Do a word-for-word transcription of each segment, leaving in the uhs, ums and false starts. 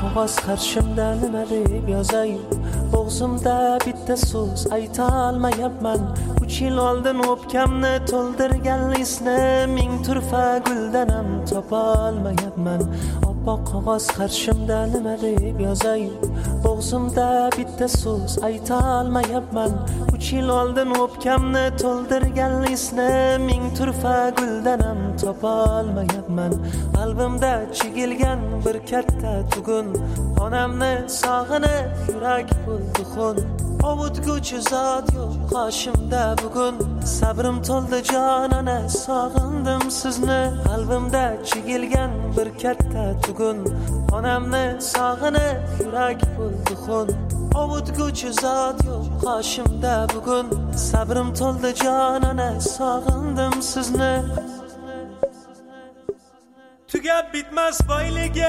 qog'oz qarshimda nima deb yozay, bo'g'zimda bitta so'z ayta olmayapman. Uch yil oldin o'pkamni to'ldirgan isni ming turfa guldan ham topa olmayapman. Oppoq qog'oz qarshimda nima deb yozay, bo'g'zimda bitta so'z ayta olmayapman. Uch yil oldin o'pkamni to'ldirgan isni ming turfa guldan ham topa olmayapman. Qalbimda chigilgan bir katta tugun, onamni sog'inib yurak bo'ldi xun. Ovutguchi zot yo'q qoshimda bugun, sabrim to'ldi jonona sog'indim sizni. Qalbimda chigilgan bir katta tugun, onamni sog'inib yurak bo'ldi xun. Ovutguchi zot yo'q qoshimda bugun, sabrim to'ldi jonona sog'indim sizni. Tugab bitmas boyligi,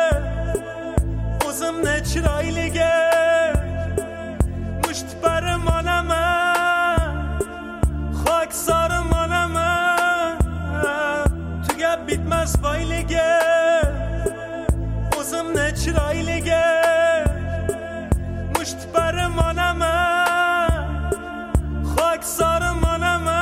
o'zimni chiroyligi, mushtparim onaman, xoksorim onaman. Tugab bitmas boyligi, o'zimni chiroyligi, mushtparim onaman, xoksorim onaman.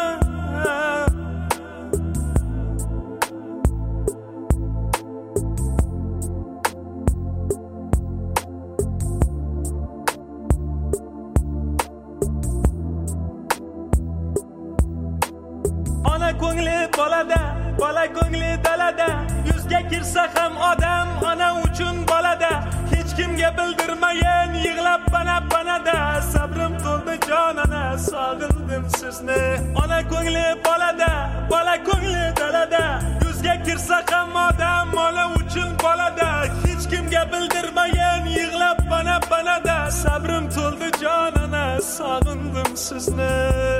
Ona ko'ngli bolada, bola ko'ngli dalada, yuzga kirsa ham odam ona uchun bolada. Hech kimga bildirmayin yig'lab bana-banada, sabrim to'ldi jonona sog'indim sizni. Ona ko'ngli bolada, bola ko'ngli dalada, yuzga kirsa ham odam ona uchun bolada. Hech kimga bildirmayin yig'lab bana-banada, sabrim to'ldi jonona sog'indim sizni.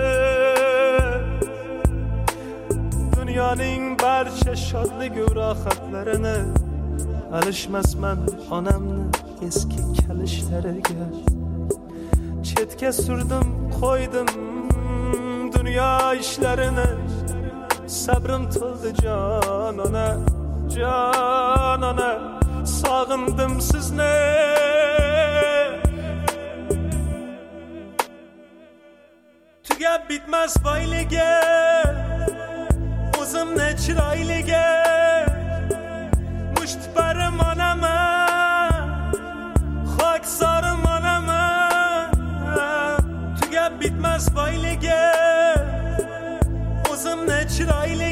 Dunyoning barcha shodlik va rohatlarini alishmasman onamni eski kalishlariga. Chetga surdim, qo'ydim dunyo ishlarini, sabrim to'ldi jonona, jonona sog'indim sizni. Tugab bitmas boyligi, o'zimni chiroyligi, mushtparim onaman, xoksorim onaman. Tugab bitmas boyligi, o'zimni chiroyligi,